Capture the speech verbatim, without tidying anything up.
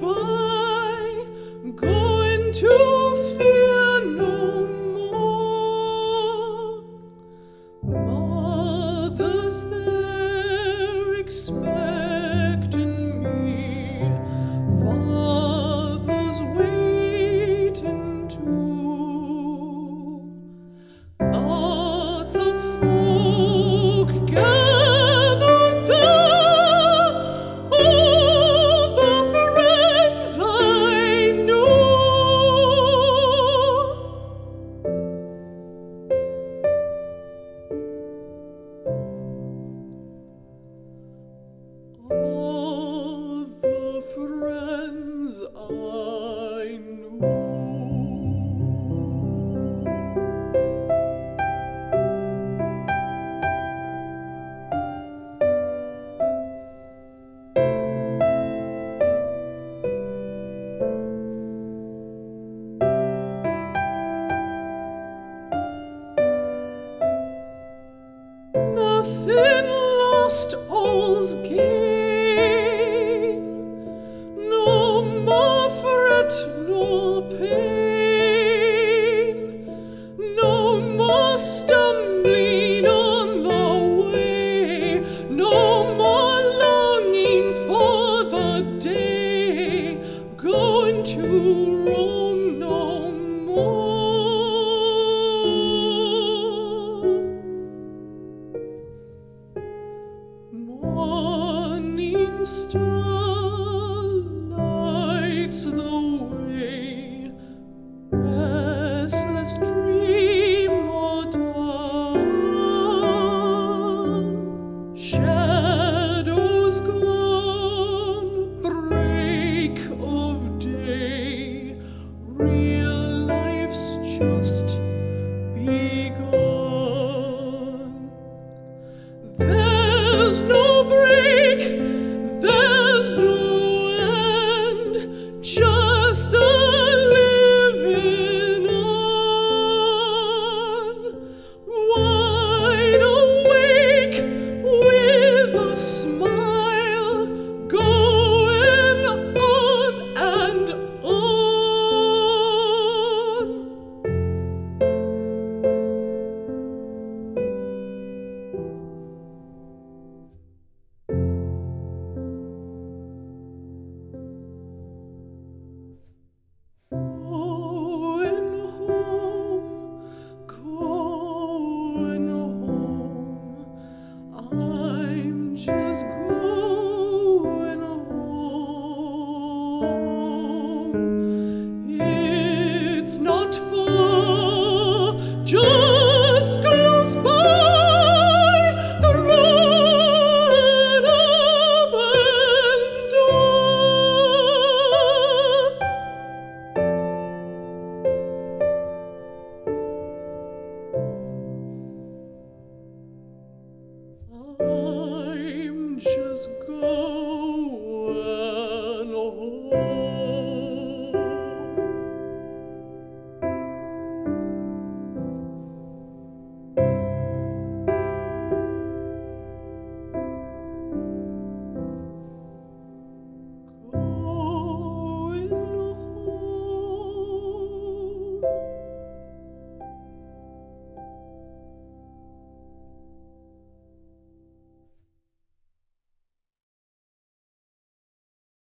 by, going to fear no more. Mother's there expecting me, father's waiting too. Lots of folk gathered there, all the friends I knew. All the friends I knew. Nothing lost, all's gain. No more fret nor pain. No more stumbling on the way. No more longing for the day. Going to Rome no more. Morning star lights the way, restless dream or dawn. Shadows gone, break of day, real life's just begun. There's no break, there's no end, just a living on. Wide awake with a smile, going on and on. Going home, going home, I'm just going home. It's not far, just close by, the road up and I'm just going.